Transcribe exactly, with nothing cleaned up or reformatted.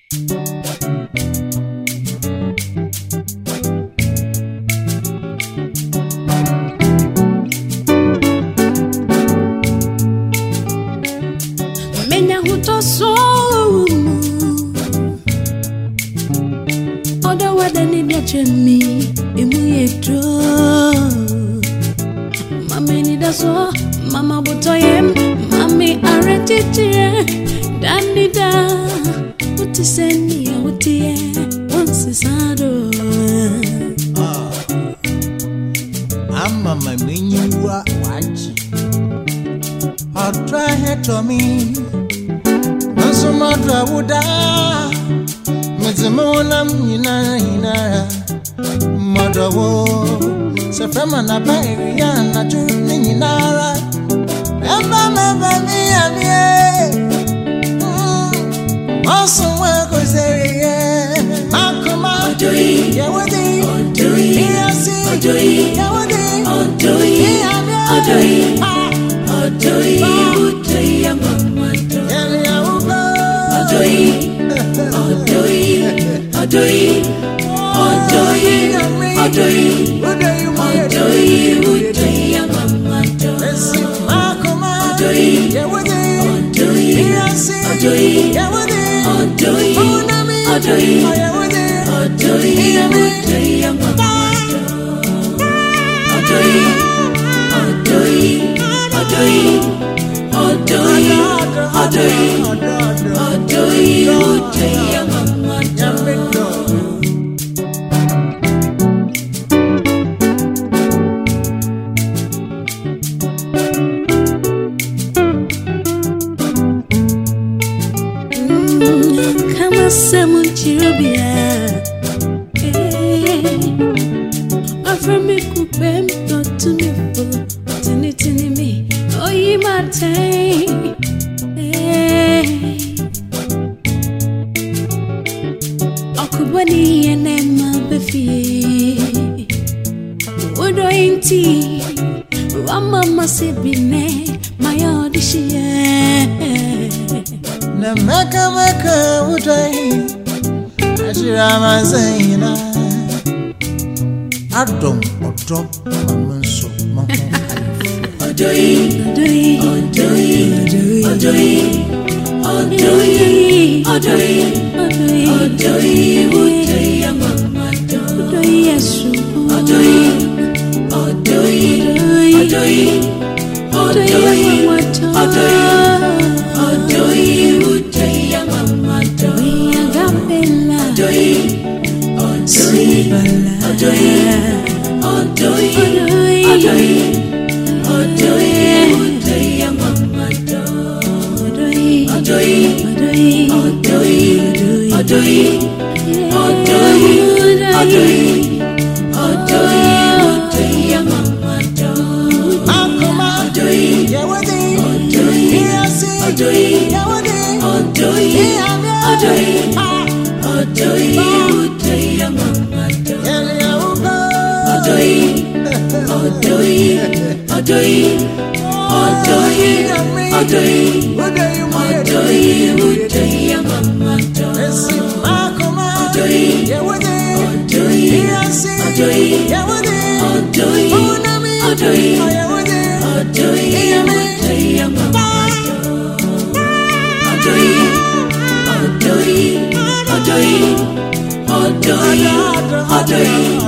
Menya hutoso Oda wada ni biachemi Imuyeto Mame ni daso Mama butoyem Mami aretitire Danida Utiseni ya utie Onsi sado Ama mamenyuwa wachi Otra hetomi Nasumadra wuda Mizimona mnina hinara Modawo Sefema na bairi ya na juni ninara Emba meba miya miye Masu weko seriye Makuma Odoi Yawadi Odoi Miyasi Odoi Yawadi Odoi Odoi Odoi Odoi ya mama Yali ya uba Odoi Odoi Odoi Odoi Odoi Odoi Odoi ya mama Esi Makuma Odoi Yawadi Odoi Miyasi Odoi Yawadi Odoi Funami Odoi Yawadi Odoi Odoi ya mama Odoi Odoi Odoi Odoi Odoi Odoi Odoi ya mama Kama semu chirubia Aframi kupe mtoto mifo Tini tini mi Oyi matei Okubani ene mabefi Udo inti Wama masibine Mayo dishiye Na meka meka udai Ashira mazayina Adom odom mamanso mahon Odoi Odoi Odoi Odoi Odoi Odoi Odoi Odoi Odoi ya mama Odoi Yesu Odoi Odoi Odoi Odoi Odoi Odoi Odoi ya mama Odoi ya gambela Odoi Odoi Odoi Odoi Odoi Odoi Odoi ya mama Odoi Odoi Odoi Odoi Odoi Odoi Odoi Odoi ya mama Makuma Odoi Yawadi Odoi Miyasi Odoi Yawadi Odoi Odoi Odoi Odoi ya mama Yali ya uba Odoi Odoi Odoi Odoi Odoi Udai Odoi Odoi ya mama Esi Makuma Odoi Yawadi Odoi Miyasi Odoi Yawadi Odoi Funami Odoi Yawadi Odoi Odoi ya mama Odoi Odoi Odoi Odoi Odoi